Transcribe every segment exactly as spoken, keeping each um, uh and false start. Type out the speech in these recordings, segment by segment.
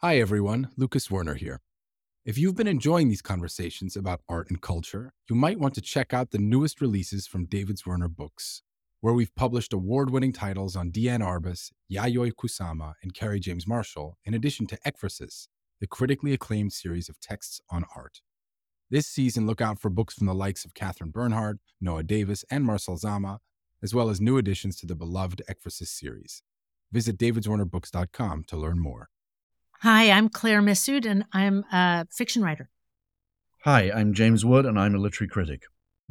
Hi, everyone. Lucas Werner here. If you've been enjoying these conversations about art and culture, you might want to check out the newest releases from David Zwirner Books, where we've published award-winning titles on Diane Arbus, Yayoi Kusama, and Kerry James Marshall, in addition to Ekphrasis, the critically acclaimed series of texts on art. This season, look out for books from the likes of Catherine Bernhard, Noah Davis, and Marcel Zama, as well as new additions to the beloved Ekphrasis series. Visit david zwirner books dot com to learn more. Hi, I'm Claire Missoud, and I'm a fiction writer. Hi, I'm James Wood, and I'm a literary critic.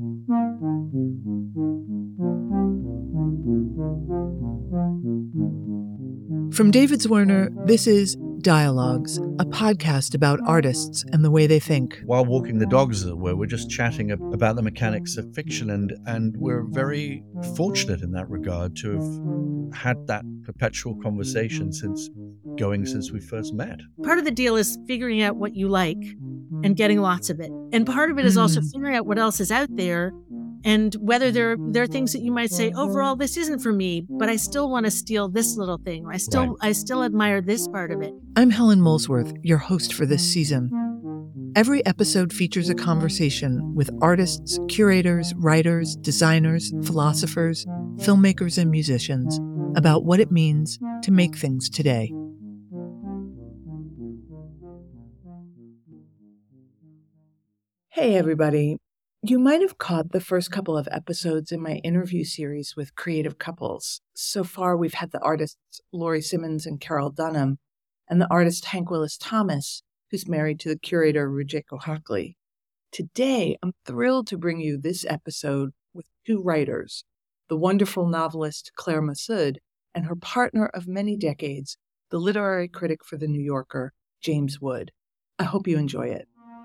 From David Zwirner, this is Dialogues, a podcast about artists and the way they think. While walking the dogs, as it were, we're just chatting about the mechanics of fiction, and, and we're very fortunate in that regard to have had that perpetual conversation since going since we first met. Part of the deal is figuring out what you like and getting lots of it. And part of it is also figuring out what else is out there and whether there, there are things that you might say, overall, this isn't for me, but I still want to steal this little thing. Or I still, right. I still admire this part of it. I'm Helen Molesworth, your host for this season. Every episode features a conversation with artists, curators, writers, designers, philosophers, filmmakers, and musicians about what it means to make things today. Hey, everybody. You might have caught the first couple of episodes in my interview series with creative couples. So far, we've had the artists Laurie Simmons and Carol Dunham, and the artist Hank Willis Thomas, who's married to the curator Rujeko Hockley. Today, I'm thrilled to bring you this episode with two writers, the wonderful novelist Claire Missoud and her partner of many decades, the literary critic for The New Yorker, James Wood. I hope you enjoy it.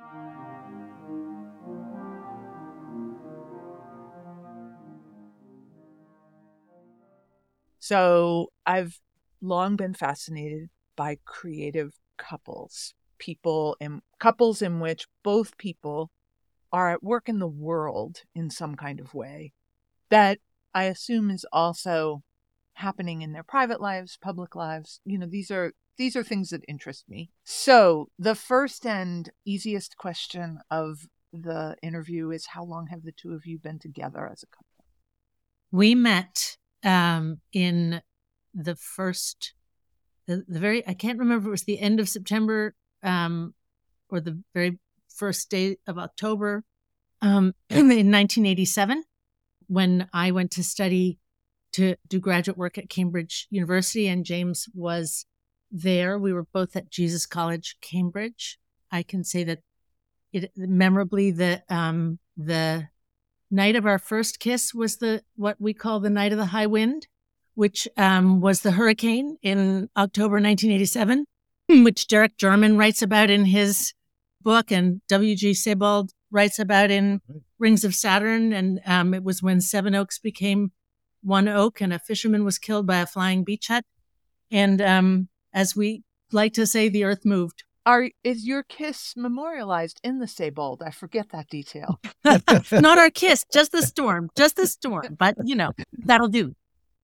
So I've long been fascinated by creative couples, people in couples in which both people are at work in the world in some kind of way that I assume is also happening in their private lives, public lives. You know, these are these are things that interest me. So the first and easiest question of the interview is, how long have the two of you been together as a couple? We met Um, in the first, the, the very, I can't remember if it was the end of September um, or the very first day of October um, in nineteen eighty-seven, when I went to study to do graduate work at Cambridge University, and James was there. We were both at Jesus College, Cambridge. I can say that it memorably the um, the night of our first kiss was the what we call the night of the high wind, which um, was the hurricane in October nineteen eighty-seven, which Derek Jarman writes about in his book, and W G Sebald writes about in Rings of Saturn. And um, it was when Seven Oaks became one oak, and a fisherman was killed by a flying beach hut. And um, as we like to say, the earth moved. Are is your kiss memorialized in the Sebald? I forget that detail. Not our kiss, just the storm, just the storm. But, you know, that'll do.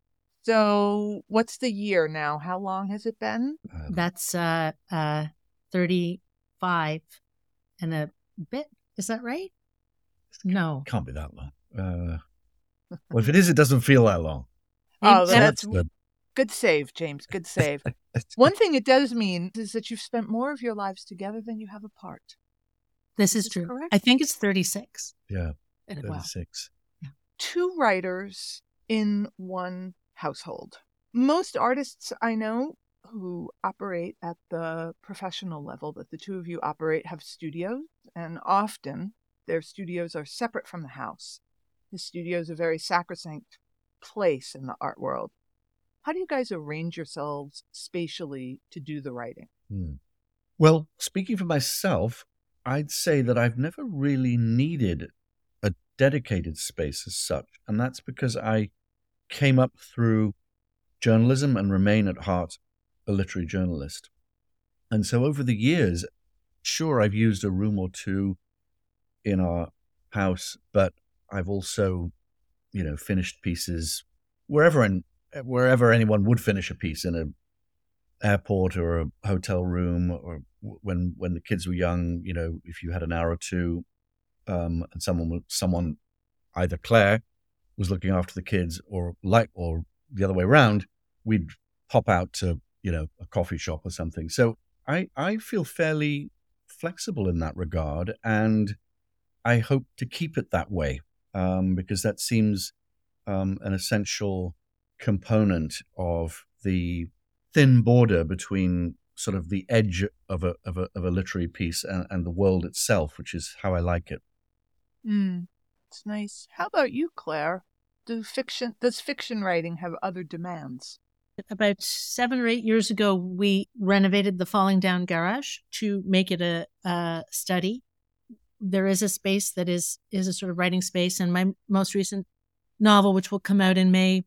So what's the year now? How long has it been? That's uh, uh, thirty-five and a bit. Is that right? No. Can't be that long. Uh, well, if it is, it doesn't feel that long. Oh, that's good. Good save, James. Good save. One thing it does mean is that you've spent more of your lives together than you have apart. This is, is true. Correct? I think it's thirty-six. Yeah, thirty-six. Wow. Yeah. Two writers in one household. Most artists I know who operate at the professional level that the two of you operate have studios, and often their studios are separate from the house. The studio is a very sacrosanct place in the art world. How do you guys arrange yourselves spatially to do the writing? Hmm. Well, speaking for myself, I'd say that I've never really needed a dedicated space as such. And that's because I came up through journalism and remain at heart a literary journalist. And so over the years, sure, I've used a room or two in our house, but I've also, you know, finished pieces wherever in wherever anyone would finish a piece in a airport or a hotel room, or when when the kids were young, you know, if you had an hour or two, um, and someone someone either Claire was looking after the kids, or like or the other way around, we'd pop out to, you know, a coffee shop or something. So I I feel fairly flexible in that regard, and I hope to keep it that way, um, because that seems um, an essential component of the thin border between sort of the edge of a of a, of a literary piece and, and the world itself, which is how I like it. Mm, it's nice. How about you, Claire? Do fiction does fiction writing have other demands? About seven or eight years ago, we renovated the Falling Down Garage to make it a, a study. There is a space that is is a sort of writing space, and my most recent novel, which will come out in May,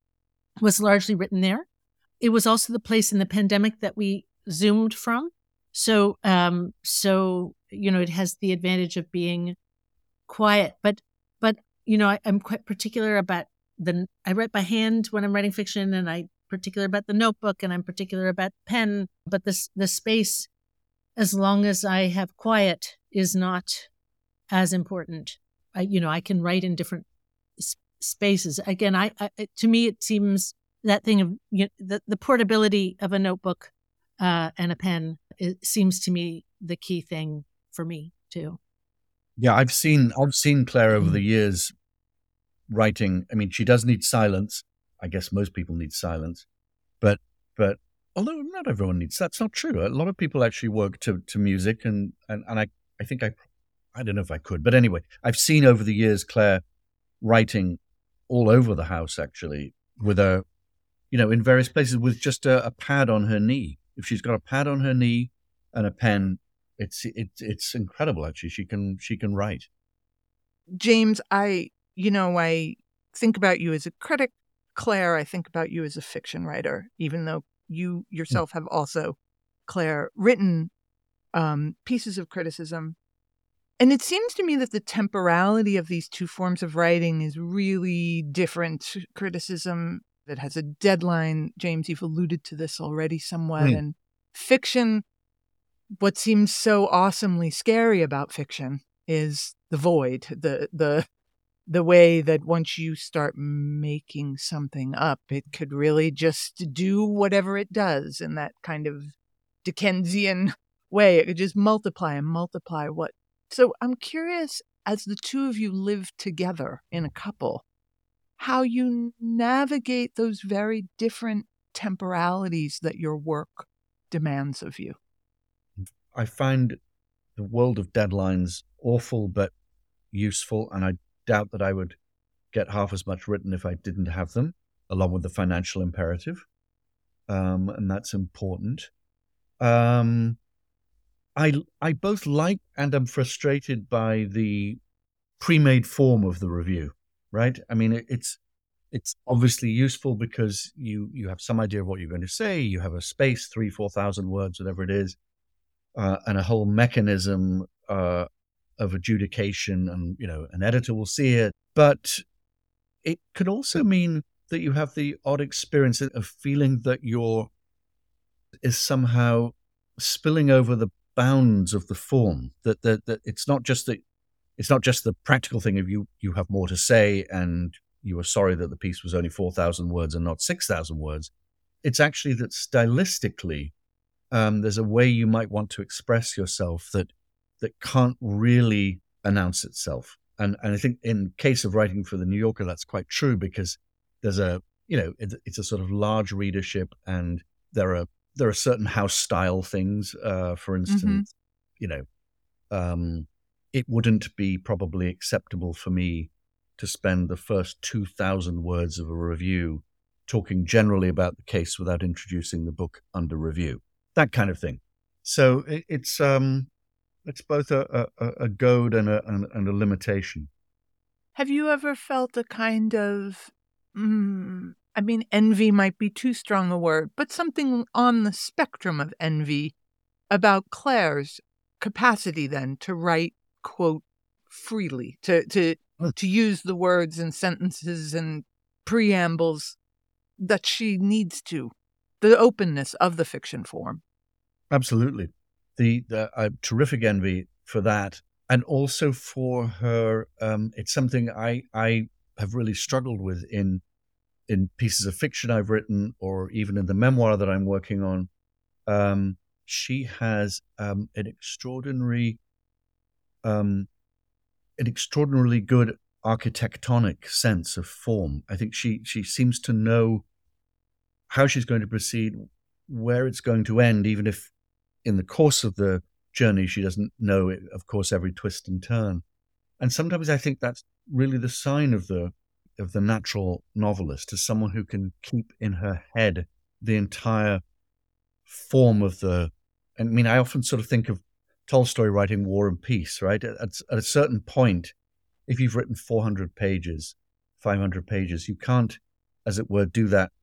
was largely written there. It was also the place in the pandemic that we Zoomed from. So, um, so you know, it has the advantage of being quiet. But, but you know, I, I'm quite particular about the. I write by hand when I'm writing fiction, and I'm particular about the notebook, and I'm particular about pen. But this the space, as long as I have quiet, is not as important. I, you know, I can write in different s- spaces. Again, I, I to me it seems that thing of you know, the the portability of a notebook uh, and a pen. It seems to me the key thing for me too. Yeah, I've seen I've seen Claire over the years writing. I mean, she does need silence. I guess most people need silence, but but although not everyone needs, that's not true. A lot of people actually work to, to music, and, and, and I, I think I, I don't know if I could, but anyway, I've seen over the years Claire writing all over the house, actually, with a, you know, in various places with just a, a pad on her knee. If she's got a pad on her knee and a pen, it's it, it's incredible. Actually, she can she can write. James, I you know I think about you as a critic. Claire, I think about you as a fiction writer, even though you yourself have also, Claire, written um, pieces of criticism. And it seems to me that the temporality of these two forms of writing is really different. Criticism that has a deadline. James, you've alluded to this already somewhat. Mm. And fiction, what seems so awesomely scary about fiction is the void, the the the way that once you start making something up, it could really just do whatever it does in that kind of Dickensian way. It could just multiply and multiply what. So I'm curious, as the two of you live together in a couple, how you navigate those very different temporalities that your work demands of you. I find the world of deadlines awful but useful, and I doubt that I would get half as much written if I didn't have them, along with the financial imperative, um, and that's important. Um, I I both like and am frustrated by the pre-made form of the review. Right? I mean, it, it's it's obviously useful because you you have some idea of what you're going to say. You have a space, three, four thousand words, whatever it is, uh, and a whole mechanism Uh, of adjudication, and you know an editor will see it. But it could also mean that you have the odd experience of feeling that your is somehow spilling over the bounds of the form, that that, that it's not just the it's not just the practical thing of you you have more to say and you were sorry that the piece was only four thousand words and not six thousand words. It's actually that stylistically um, there's a way you might want to express yourself that that can't really announce itself. And and I think in case of writing for the New Yorker, that's quite true, because there's a, you know, it's, it's a sort of large readership, and there are there are certain house style things. Uh, for instance, mm-hmm. you know, um, it wouldn't be probably acceptable for me to spend the first two thousand words of a review talking generally about the case without introducing the book under review, that kind of thing. So it, it's um. It's both a, a, a goad and a, and, and a limitation. Have you ever felt a kind of, mm, I mean, envy might be too strong a word, but something on the spectrum of envy about Claire's capacity then to write, quote, freely, to, to, to use the words and sentences and preambles that she needs to, the openness of the fiction form. Absolutely. The, the uh, terrific envy for that. And also for her, um, it's something I, I have really struggled with in in pieces of fiction I've written, or even in the memoir that I'm working on. Um, she has um, an extraordinary, um, an extraordinarily good architectonic sense of form. I think she she seems to know how she's going to proceed, where it's going to end, even if in the course of the journey she doesn't know it, of course, every twist and turn. And sometimes I think that's really the sign of the of the natural novelist, as someone who can keep in her head the entire form of the. I mean, I often sort of think of Tolstoy writing War and Peace, right? At, at a certain point, if you've written four hundred pages, five hundred pages, you can't, as it were, do that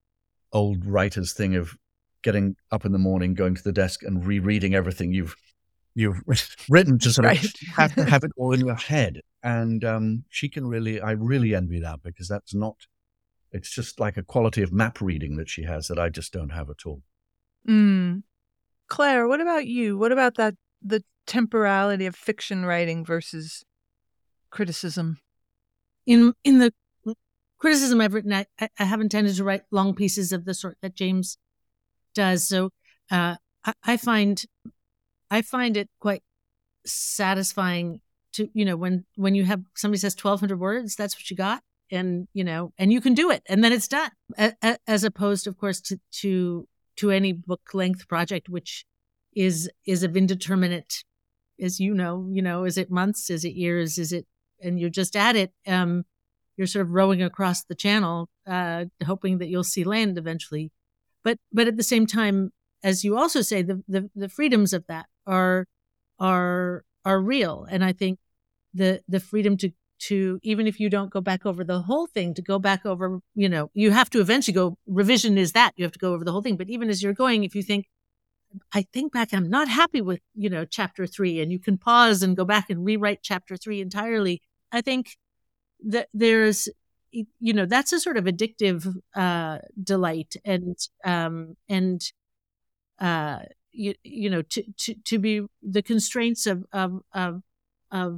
old writer's thing of getting up in the morning, going to the desk and rereading everything you've you've written to sort of Right. have to have it all in your head. And um, she can really, I really envy that, because that's not, it's just like a quality of map reading that she has that I just don't have at all. Mm. Claire, what about you? What about that, the temporality of fiction writing versus criticism? In in the criticism I've written, I, I haven't tended to write long pieces of the sort that James does. So uh, I, I find I find it quite satisfying to, you know, when when you have somebody says twelve hundred words, that's what you got, and you know, and you can do it, and then it's done. A, a, as opposed, of course, to to to any book length project, which is is of indeterminate, as you know, you know, is it months, is it years, is it, and you're just at it. Um, you're sort of rowing across the channel, uh, hoping that you'll see land eventually. But but at the same time, as you also say, the the, the freedoms of that are are are real, and I think the the freedom to to even if you don't go back over the whole thing, to go back over, you know, you have to eventually go. Revision is that you have to go over the whole thing. But even as you're going, if you think, I think back, I'm not happy with, you know, chapter three, and you can pause and go back and rewrite chapter three entirely. I think that there's, you know, that's a sort of addictive uh, delight, and um, and uh, you you know, to to to be the constraints of of of of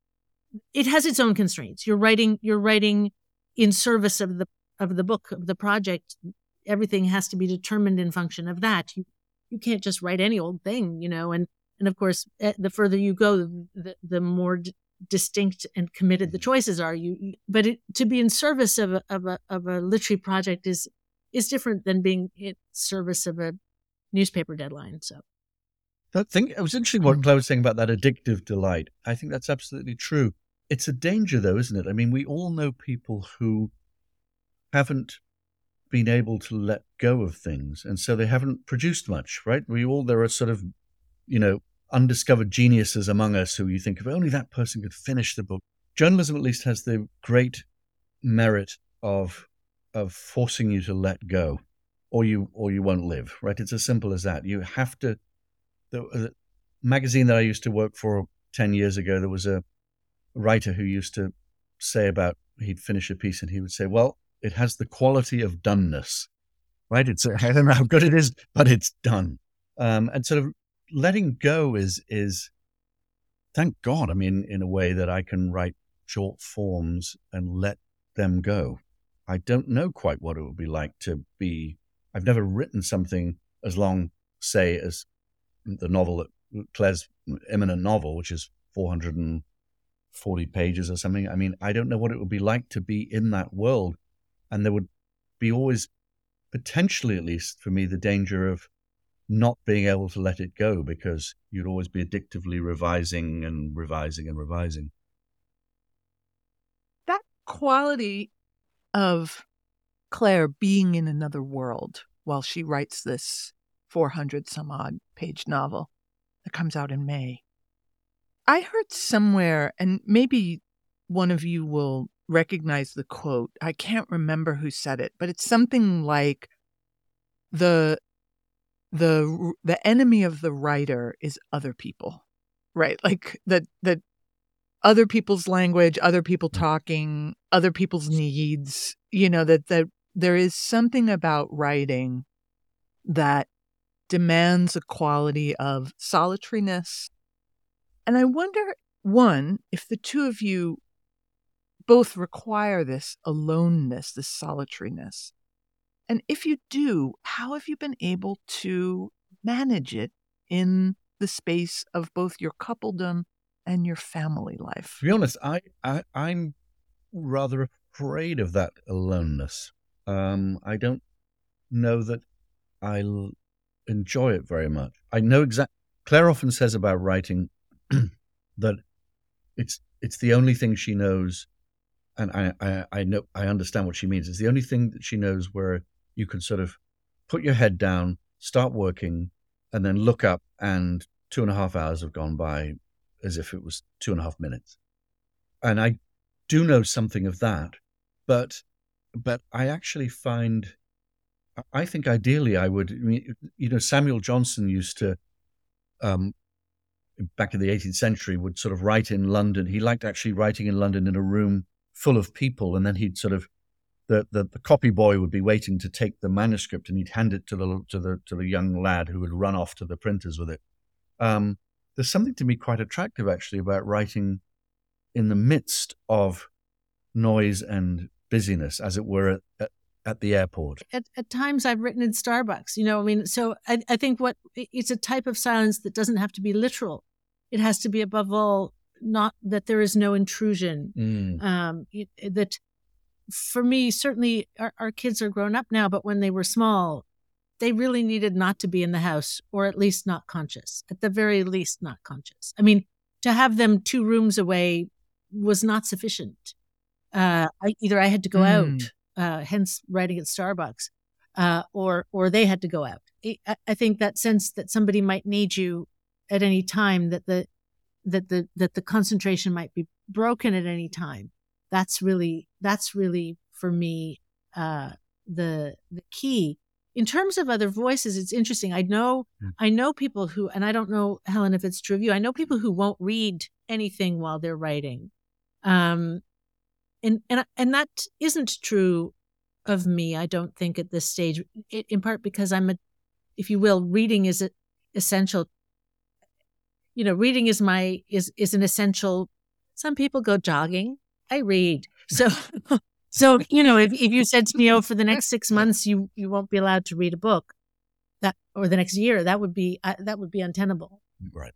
it has its own constraints. You're writing you're writing in service of the of the book, of the project. Everything has to be determined in function of that. You you can't just write any old thing, you know. And and of course, the further you go, the the more d- distinct and committed the choices are. You, you but it, to be in service of a, of a of a literary project is is different than being in service of a newspaper deadline. So. I think it was interesting what Claire was saying about that addictive delight. I think that's absolutely true. It's a danger, though, isn't it? I mean, we all know people who haven't been able to let go of things, and so they haven't produced much, right? We all, there are sort of, you know, undiscovered geniuses among us who you think, if only that person could finish the book. Journalism at least has the great merit of of forcing you to let go, or you or you won't live, right? It's as simple as that. You have to. The, the magazine that I used to work for ten years ago, there was a writer who used to say about, he'd finish a piece and he would say, well, it has the quality of doneness, right? It's, I don't know how good it is, but it's done. Um, and sort of letting go is, is, thank God, I mean, in a way that I can write short forms and let them go. I don't know quite what it would be like to be, I've never written something as long, say, as the novel that Claire's eminent novel, which is four hundred forty pages or something. I mean, I don't know what it would be like to be in that world. And there would be always, potentially at least for me, the danger of not being able to let it go, because you'd always be addictively revising and revising and revising. That quality of Claire being in another world while she writes this four hundred some odd page novel that comes out in May. I heard somewhere, and maybe one of you will recognize the quote. I can't remember who said it, but it's something like the the the enemy of the writer is other people, right? Like that that other people's language, other people talking, other people's needs. You know, that that there is something about writing that demands a quality of solitariness. And I wonder, one, if the two of you both require this aloneness, this solitariness. And if you do, how have you been able to manage it in the space of both your coupledom and your family life? To be honest, I, I I'm rather afraid of that aloneness. Um, I don't know that I'll enjoy it very much. I know exactly. Claire often says about writing that it's it's the only thing she knows, and I, I I know I understand what she means. It's the only thing that she knows where you can sort of put your head down, start working, and then look up, and two and a half hours have gone by as if it was two and a half minutes. And I do know something of that, but but I actually find, I think ideally I would, I mean, you know, Samuel Johnson used to, um, back in the eighteenth century, would sort of write in London. He liked actually writing in London in a room full of people, and then he'd sort of, the, the, the copy boy would be waiting to take the manuscript, and he'd hand it to the to the to the young lad who would run off to the printers with it. Um, there's something to me quite attractive actually about writing in the midst of noise and busyness, as it were, at, at, at the airport. At, at times I've written in Starbucks, you know, I mean, so I, I think what it's a type of silence that doesn't have to be literal. It has to be above all, not that there is no intrusion. Mm. Um, it, that for me, certainly our, our kids are grown up now, but when they were small, they really needed not to be in the house, or at least not conscious, at the very least not conscious. I mean, to have them two rooms away was not sufficient. Uh, I, either I had to go Mm. out, uh, hence writing at Starbucks, uh, or or they had to go out. I, I think that sense that somebody might need you at any time, that the that the that the concentration might be broken at any time. That's really that's really for me uh, the the key. In terms of other voices, it's interesting. I know Mm. I know people who, and I don't know, Helen, if it's true of you. I know people who won't read anything while they're writing. Um, And and and that isn't true of me, I don't think, at this stage. It, in part because I'm a, if you will, reading is a, essential. You know, reading is my is is an essential. Some people go jogging. I read. So so you know, if if you said to me, oh, for the next six months you you won't be allowed to read a book, that or the next year, that would be uh, that would be untenable. Right.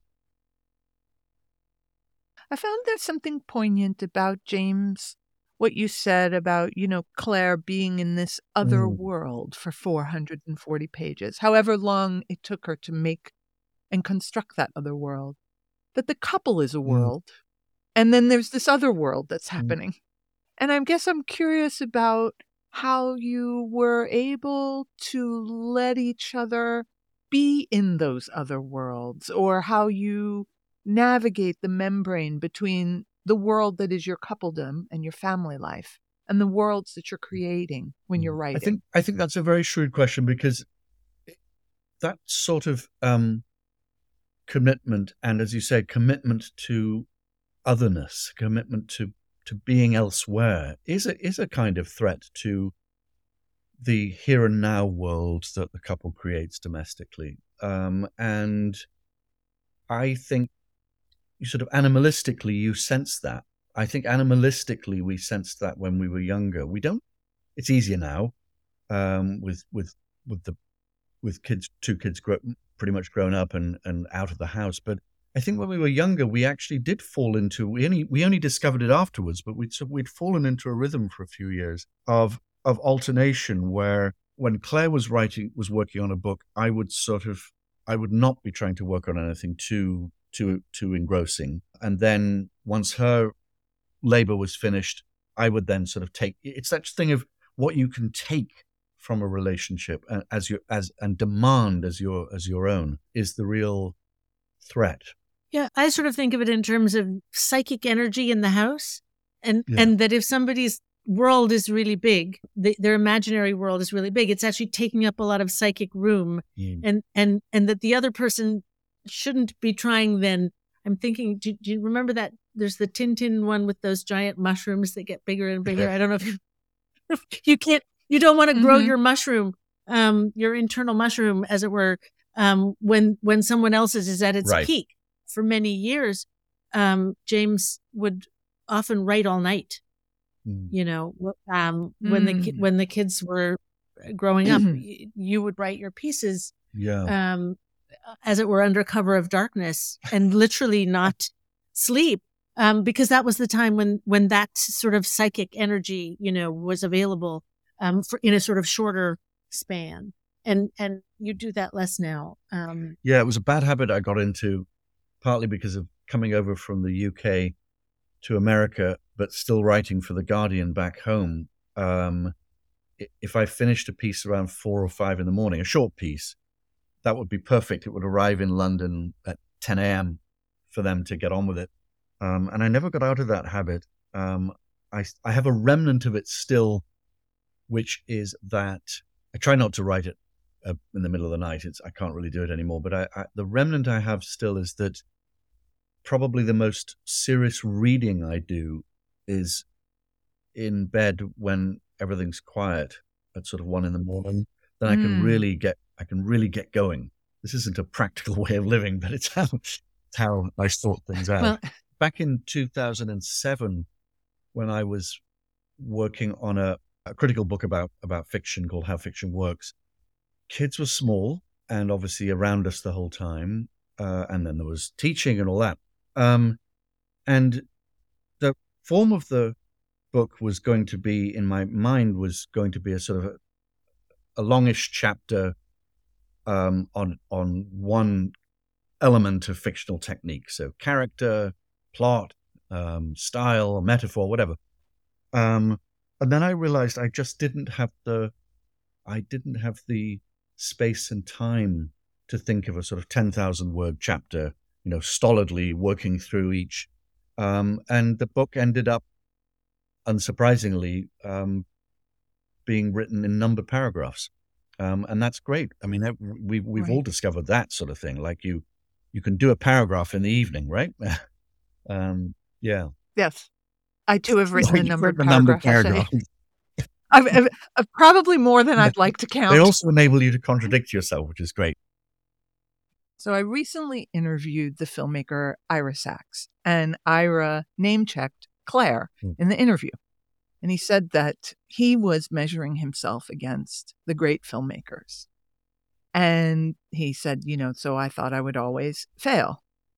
I found there's something poignant about, James, what you said about, you know, Claire being in this other Mm. world for four hundred forty pages, however long it took her to make and construct that other world. That the couple is a world, and then there's this other world that's happening. And I guess I'm curious about how you were able to let each other be in those other worlds, or how you navigate the membrane between the world that is your coupledom and your family life and the worlds that you're creating when you're writing. I think I think that's a very shrewd question, because that sort of um, commitment, and as you say, commitment to otherness, commitment to, to being elsewhere, is a is a kind of threat to the here and now world that the couple creates domestically. Um, and I think you sort of animalistically you sense that. I think animalistically we sensed that when we were younger. We don't. It's easier now, um, with with with the with kids, two kids grow, pretty much grown up and, and out of the house. But I think when we were younger, we actually did fall into. We only we only discovered it afterwards, but we'd so we'd fallen into a rhythm for a few years of of alternation, where when Claire was writing was working on a book, I would sort of I would not be trying to work on anything too too too engrossing, and then once her labor was finished, I would then sort of take. It's that thing of what you can take from a relationship and as your as and demand as your as your own is the real threat. Yeah, I sort of think of it in terms of psychic energy in the house, and Yeah. and that if somebody's world is really big, the, their imaginary world is really big, it's actually taking up a lot of psychic room, Mm. and and and that the other person shouldn't be trying. Then I'm thinking, do, do you remember that there's the Tintin one with those giant mushrooms that get bigger and bigger? I don't know if you you can't you don't want to grow Mhm. your mushroom um, your internal mushroom, as it were, um, when when someone else's is at its Right. peak. For many years, um, James would often write all night. Mm. You know, wh- um, when the ki- Mm. when the kids were growing up, y- you would write your pieces, Yeah. um, as it were, under cover of darkness, and literally not sleep, um, because that was the time when when that sort of psychic energy, you know, was available, um, for in a sort of shorter span. And and you do that less now. Um, Yeah, it was a bad habit I got into, partly because of coming over from the U K to America, but still writing for The Guardian back home. Um, i- if I finished a piece around four or five in the morning, a short piece, that would be perfect. It would arrive in London at ten a.m. for them to get on with it. Um, and I never got out of that habit. Um, I, I have a remnant of it still, which is that I try not to write it uh, in the middle of the night. It's I can't really do it anymore. But I, I, the remnant I have still is that probably the most serious reading I do is in bed when everything's quiet at sort of one in the morning. Then I can Mm. really get I can really get going. This isn't a practical way of living, but it's how it's how I sort things out. well, Back in two thousand seven, when I was working on a, a critical book about about fiction called How Fiction Works, kids were small and obviously around us the whole time, uh, and then there was teaching and all that. Um, and the form of the book was going to be, in my mind, was going to be a sort of a, a longish chapter um, on on one element of fictional technique, so character, plot, um, style, metaphor, whatever. Um, and then I realized I just didn't have the, I didn't have the space and time to think of a sort of ten thousand word chapter, you know, stolidly working through each. Um, and the book ended up, unsurprisingly, um, being written in numbered paragraphs. Um, and that's great. I mean, that, we, we've all Right. discovered that sort of thing. Like you, you can do a paragraph in the evening, right? um, yeah. Yes. I too have written a You've numbered written a numbered paragraph essay. paragraph. I've, I've, I've probably more than I'd like to count. They also enable you to contradict yourself, which is great. So I recently interviewed the filmmaker Ira Sachs, and Ira name-checked Claire Hmm. in the interview. And he said that he was measuring himself against the great filmmakers. And he said, you know, so I thought I would always fail.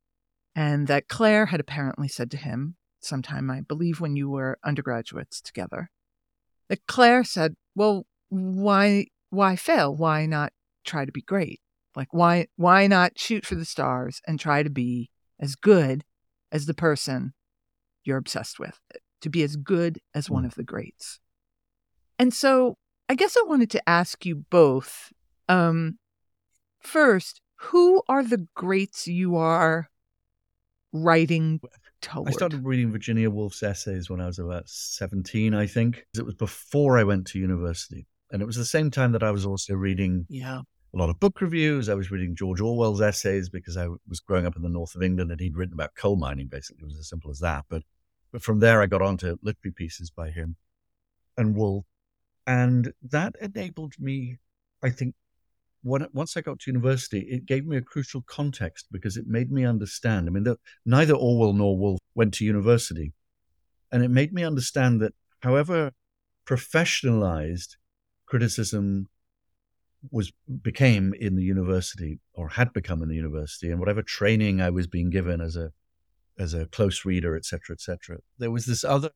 And that Claire had apparently said to him sometime, I believe when you were undergraduates together, that Claire said, well, why why fail? Why not try to be great? Like, why why not shoot for the stars and try to be as good as the person you're obsessed with, to be as good as one Mm. of the greats? And so I guess I wanted to ask you both, um, first, who are the greats you are writing toward? I started reading Virginia Woolf's essays when I was about seventeen, I think. It was before I went to university. And it was the same time that I was also reading Yeah. a lot of book reviews. I was reading George Orwell's essays because I was growing up in the north of England and he'd written about coal mining, basically. It was as simple as that. But but from there, I got onto literary pieces by him and Woolf. And that enabled me, I think, when, once I got to university, it gave me a crucial context because it made me understand. I mean, the, neither Orwell nor Woolf went to university. And it made me understand that however professionalized criticism was became in the university or had become in the university, and whatever training I was being given as a as a close reader, et cetera, et cetera, there was this other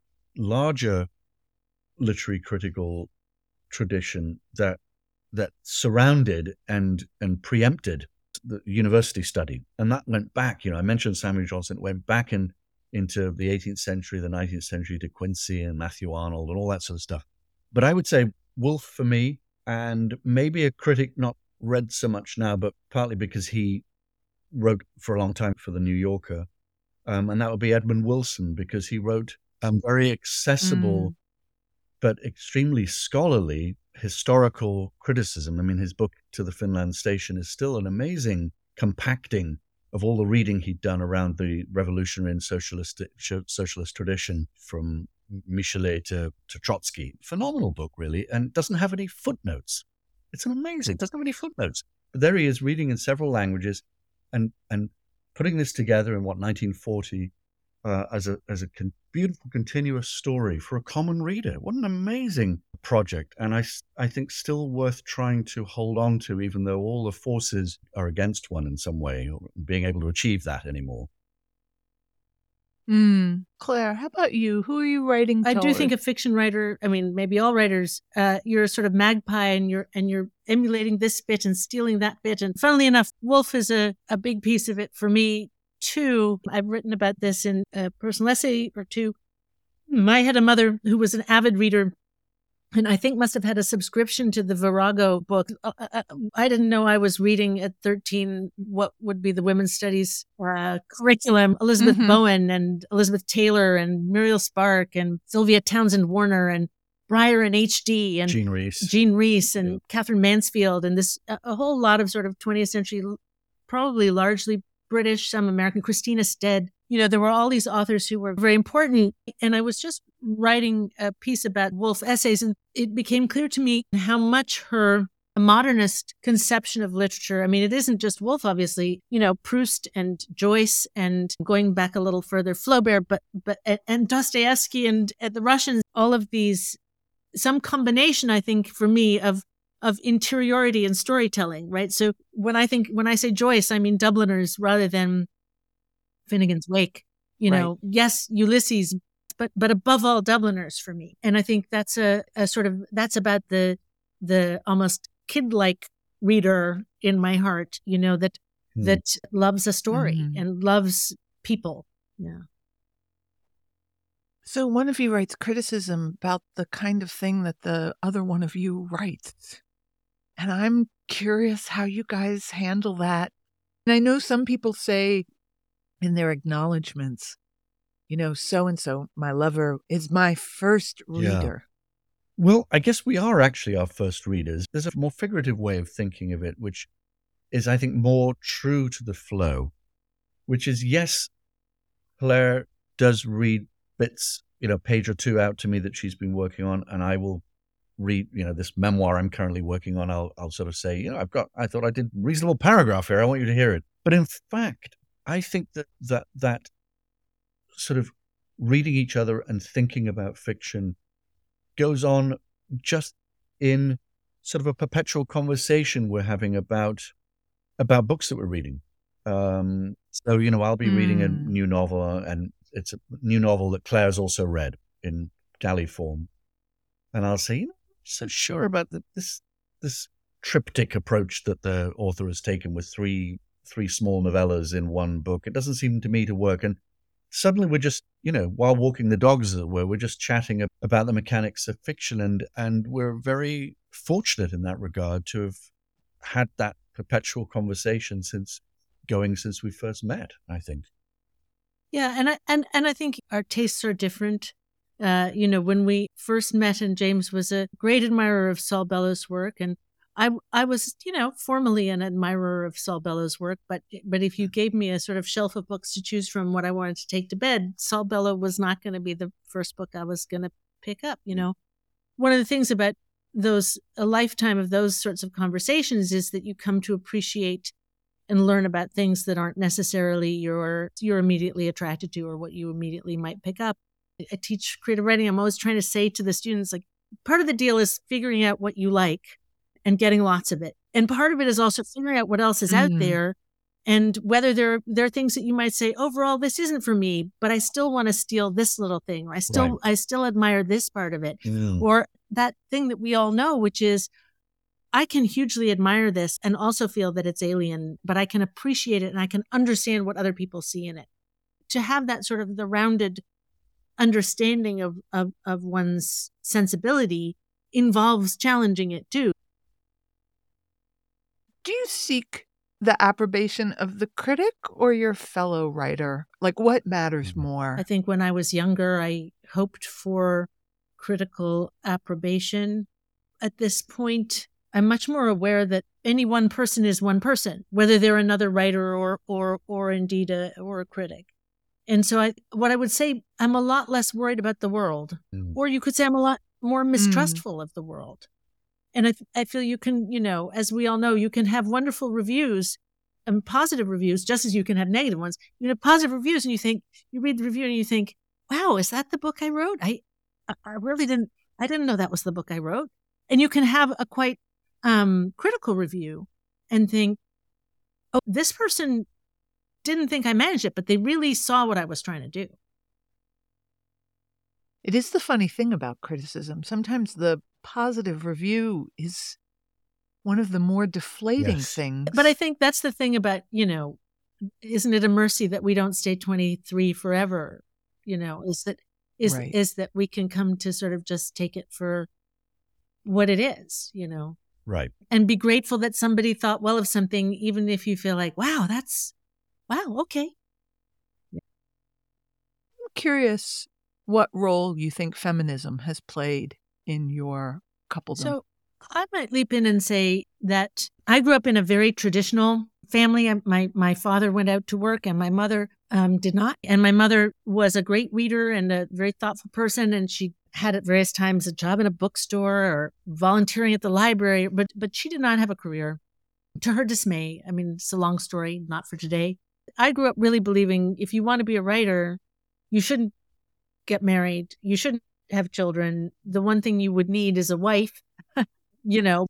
larger literary critical tradition that that surrounded and and preempted the university study. And that went back, you know, I mentioned Samuel Johnson, it went back in into the eighteenth century, the nineteenth century, De Quincey and Matthew Arnold and all that sort of stuff. But I would say Woolf for me, and maybe a critic not read so much now, but partly because he wrote for a long time for the New Yorker. Um, and that would be Edmund Wilson, because he wrote um, very accessible Mm. but extremely scholarly historical criticism. I mean, his book To the Finland Station is still an amazing compacting of all the reading he'd done around the revolutionary and socialist socialist tradition, from Michelet to, to Trotsky. Phenomenal book, really, and doesn't have any footnotes. It's an amazing. It doesn't have any footnotes. But there he is reading in several languages and and putting this together in, what, nineteen forty uh, as a as a con- beautiful continuous story for a common reader. What an amazing project. And I, I think still worth trying to hold on to, even though all the forces are against one in some way, or being able to achieve that anymore. Mm. Claire, how about you? Who are you writing I toward? do think a fiction writer, I mean, maybe all writers, uh, you're a sort of magpie and you're and you're emulating this bit and stealing that bit. And funnily enough, Woolf is a, a big piece of it for me, too. I've written about this in a personal essay or two. I had a mother who was an avid reader, and I think must have had a subscription to the Virago book. I didn't know I was reading at thirteen what would be the women's studies uh, curriculum. Elizabeth Mhm. Bowen and Elizabeth Taylor and Muriel Spark and Sylvia Townsend Warner and Breyer and H D and Jean Reese. Jean Reese and Yeah. Catherine Mansfield and this a, a whole lot of sort of twentieth century, probably largely British, some American, Christina Stead. You know, there were all these authors who were very important. And I was just writing a piece about Woolf essays, and it became clear to me how much her modernist conception of literature, I mean, it isn't just Woolf, obviously, you know, Proust and Joyce and going back a little further, Flaubert, but, but, and Dostoevsky and, and the Russians, all of these, some combination, I think, for me of of interiority and storytelling, right? So when I think, when I say Joyce, I mean Dubliners rather than Finnegan's Wake, you Right. know, yes, Ulysses, but, but above all Dubliners for me. And I think that's a, a sort of, that's about the, the almost kid-like reader in my heart, you know, that, Hmm. that loves a story Mhm. and loves people. Yeah. So one of you writes criticism about the kind of thing that the other one of you writes. And I'm curious how you guys handle that. And I know some people say in their acknowledgments, you know, so-and-so, my lover, is my first Yeah. reader. Well, I guess we are actually our first readers. There's a more figurative way of thinking of it, which is, I think, more true to the flow, which is, yes, Claire does read bits, you know, page or two out to me that she's been working on, and I will read, you know, this memoir I'm currently working on. I'll, I'll sort of say, you know, I've got, I thought I did a reasonable paragraph here. I want you to hear it. But in fact, I think that that that sort of reading each other and thinking about fiction goes on just in sort of a perpetual conversation we're having about about books that we're reading. Um, so, you know, I'll be reading a Mm. new novel, uh, and it's a new novel that Claire's also read in galley form. And I'll say, you know, I'm so sure about the, this this triptych approach that the author has taken with three three small novellas in one book. It doesn't seem to me to work. And suddenly we're just, you know, while walking the dogs, as it were, we're just chatting about the mechanics of fiction. And, and we're very fortunate in that regard to have had that perpetual conversation since going since we first met, I think. Yeah, and I and and I think our tastes are different. Uh, you know, when we first met, and James was a great admirer of Saul Bellows' work, and I I was, you know, formally an admirer of Saul Bellows' work. But but if you gave me a sort of shelf of books to choose from, what I wanted to take to bed, Saul Bellow was not going to be the first book I was going to pick up. You know, one of the things about those a lifetime of those sorts of conversations is that you come to appreciate and learn about things that aren't necessarily your you're immediately attracted to or what you immediately might pick up. I teach creative writing. I'm always trying to say to the students, like, part of the deal is figuring out what you like and getting lots of it. And part of it is also figuring out what else is out Mm. there and whether there, there are things that you might say, overall, this isn't for me, but I still want to steal this little thing. Or I still, Right. I still admire this part of it. Mm. Or that thing that we all know, which is, I can hugely admire this and also feel that it's alien, but I can appreciate it and I can understand what other people see in it. To have that sort of the rounded understanding of, of, of one's sensibility involves challenging it too. Do you seek the approbation of the critic or your fellow writer? Like, what matters more? I think when I was younger, I hoped for critical approbation. At this point, I'm much more aware that any one person is one person, whether they're another writer or or or indeed a or a critic. And so I what I would say, I'm a lot less worried about the world. Mm. Or you could say I'm a lot more mistrustful of the world. And I, I feel you can, you know, as we all know, you can have wonderful reviews and positive reviews, just as you can have negative ones. You have positive reviews and you think, you read the review and you think, wow, is that the book I wrote? I, I really didn't, I didn't know that was the book I wrote. And you can have a quite um, critical review and think, oh, this person didn't think I managed it, but they really saw what I was trying to do. It is the funny thing about criticism. Sometimes the positive review is one of the more deflating Yes. things. But I think that's the thing about, you know, isn't it a mercy that we don't stay twenty-three forever? You know, is that is Right. is that we can come to sort of just take it for what it is, you know, Right. and be grateful that somebody thought well of something, even if you feel like, wow, that's wow, okay. I'm curious what role you think feminism has played in your coupledom. So I might leap in and say that I grew up in a very traditional family. I- My my father went out to work and my mother um, did not. And my mother was a great reader and a very thoughtful person. And she had at various times a job in a bookstore or volunteering at the library, but but she did not have a career. To her dismay, I mean, it's a long story, not for today. I grew up really believing if you want to be a writer, you shouldn't get married. You shouldn't have children. The one thing you would need is a wife, you know.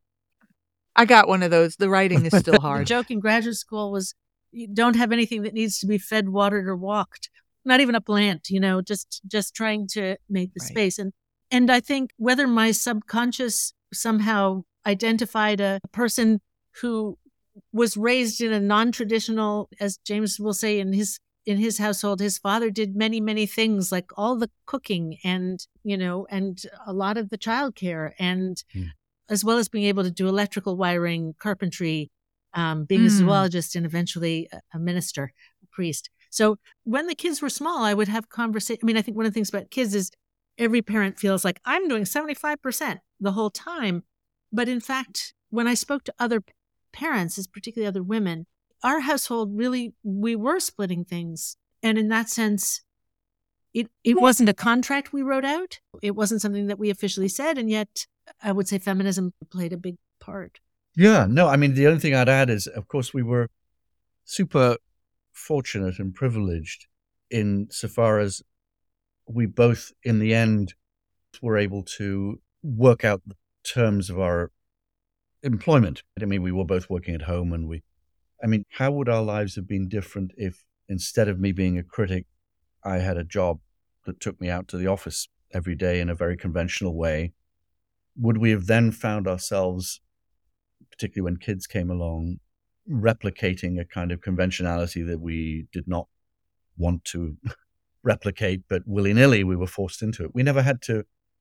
I got one of those. The writing is still The hard. joke in graduate school was you don't have anything that needs to be fed, watered, or walked. Not even a plant, you know, just just trying to make the Right. space. And and I think whether my subconscious somehow identified a person who was raised in a non-traditional, as James will say in his in his household, his father did many, many things, like all the cooking and, you know, and a lot of the childcare, and Hmm. as well as being able to do electrical wiring, carpentry, um, being a Mm. zoologist, and eventually a, a minister, a priest. So when the kids were small, I would have conversation. I mean, I think one of the things about kids is every parent feels like I'm doing seventy-five percent the whole time. But in fact, when I spoke to other parents, as particularly other women, our household really, we were splitting things. And in that sense, it, it wasn't a contract we wrote out. It wasn't something that we officially said. And yet I would say feminism played a big part. Yeah, no, I mean, the only thing I'd add is, of course, we were super fortunate and privileged in so far as we both, in the end, were able to work out the terms of our employment. I mean, we were both working at home and we, I mean, how would our lives have been different if instead of me being a critic, I had a job that took me out to the office every day in a very conventional way? Would we have then found ourselves, particularly when kids came along, replicating a kind of conventionality that we did not want to replicate, but willy-nilly we were forced into it? We never had to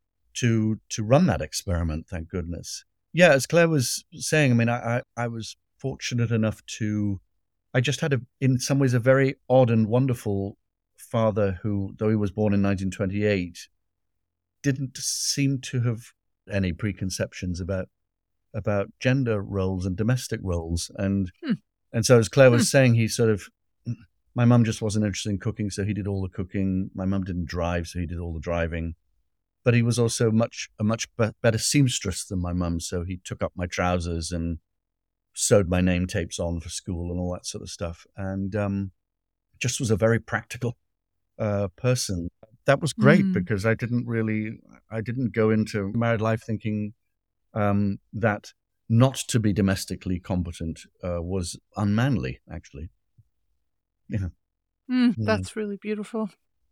to to run that experiment, thank goodness. Yeah, as Claire was saying, I mean, I, I, I was fortunate enough to, I just had, a, in some ways, a very odd and wonderful father who, though he was born in nineteen twenty-eight, didn't seem to have any preconceptions about about gender roles and domestic roles. And Hmm. and so as Claire was Hmm. saying, he sort of, my mum just wasn't interested in cooking, so he did all the cooking. My mum didn't drive, so he did all the driving. But he was also much a much be- better seamstress than my mum, so he took up my trousers and sewed my name tapes on for school and all that sort of stuff. And um, just was a very practical uh, person. That was great Mm. because I didn't really, I didn't go into married life thinking um, that not to be domestically competent uh, was unmanly, actually. Yeah. Mm, Yeah. That's really beautiful.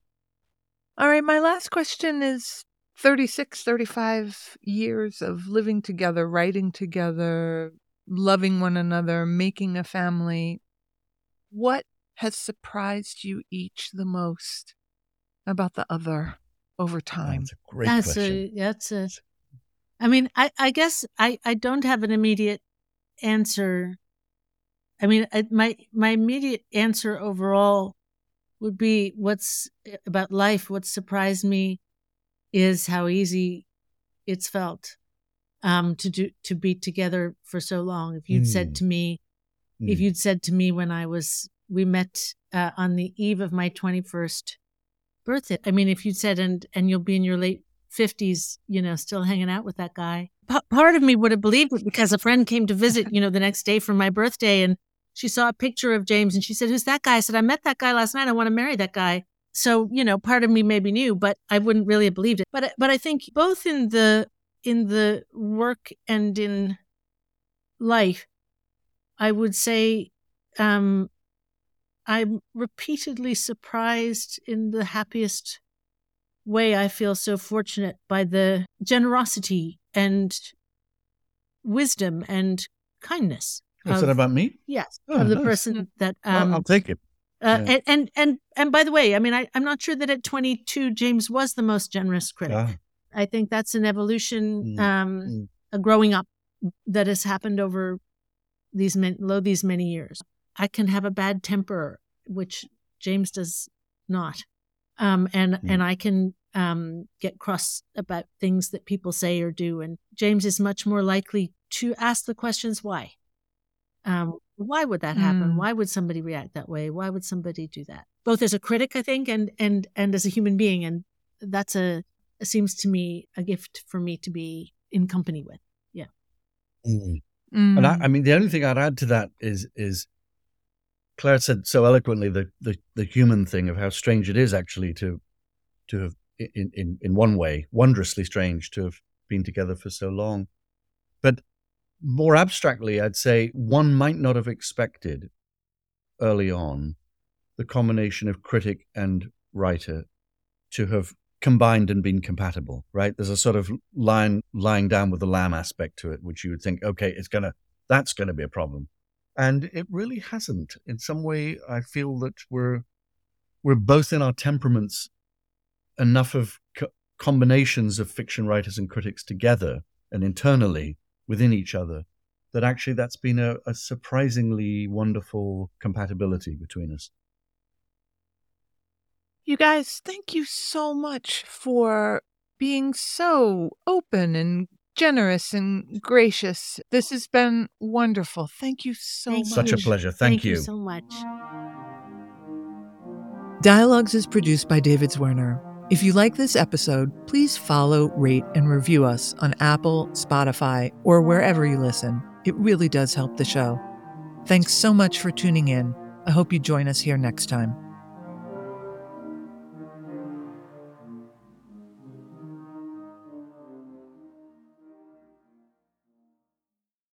All right, my last question is thirty-six, thirty-five years of living together, writing together, loving one another, making a family. What has surprised you each the most about the other over time? That's a great That's question. a, that's a, I mean, I, I guess I, I don't have an immediate answer. I mean, I, my, my immediate answer overall would be what's about life. What surprised me is how easy it's felt um, to do, to be together for so long. If you'd said Mm. to me, if Mm. you'd said to me when I was, we met uh, on the eve of my twenty-first birthday. I mean, if you'd said, and, and you'll be in your late fifties, you know, still hanging out with that guy. P- part of me would have believed it because a friend came to visit, you know, the next day for my birthday, and she saw a picture of James and she said, "Who's that guy?" I said, "I met that guy last night. I want to marry that guy." So, you know, part of me maybe knew, but I wouldn't really have believed it. But but I think both in the in the work and in life, I would say um, I'm repeatedly surprised in the happiest way. I feel so fortunate by the generosity and wisdom and kindness. What's of, that about me? Yes, Oh, of the nice. person that. Well, Um, I'll take it. uh, Yeah. and, and and and by the way, I mean, I, I'm not sure that at twenty-two James was the most generous critic. Ah. I think that's an evolution, Mm, um, mm. a growing up that has happened over these men, lo, these many years. I can have a bad temper, which James does not, um, and Mm. and I can um, get cross about things that people say or do. And James is much more likely to ask the questions why. Um, why would that happen? Mm. Why would somebody react that way? Why would somebody do that? Both as a critic, I think, and and and as a human being, and that's a it seems to me a gift for me to be in company with. Yeah. Mm. Mm. And I, I mean, the only thing I'd add to that is is Claire said so eloquently the, the, the human thing of how strange it is actually to to have in, in, in one way, wondrously strange to have been together for so long. But more abstractly, I'd say one might not have expected early on the combination of critic and writer to have combined and been compatible, right? There's a sort of lying lying down with the lamb aspect to it, which you would think, okay, it's gonna that's gonna be a problem, and it really hasn't. In some way, I feel that we're we're both in our temperaments enough of co- combinations of fiction writers and critics together and internally within each other that actually that's been a, a surprisingly wonderful compatibility between us. You guys, thank you so much for being so open and generous and gracious. This has been wonderful. Thank you so Thank much. Such a pleasure. Thank, Thank you so much. Dialogues is produced by David Zwirner. If you like this episode, please follow, rate, and review us on Apple, Spotify, or wherever you listen. It really does help the show. Thanks so much for tuning in. I hope you join us here next time.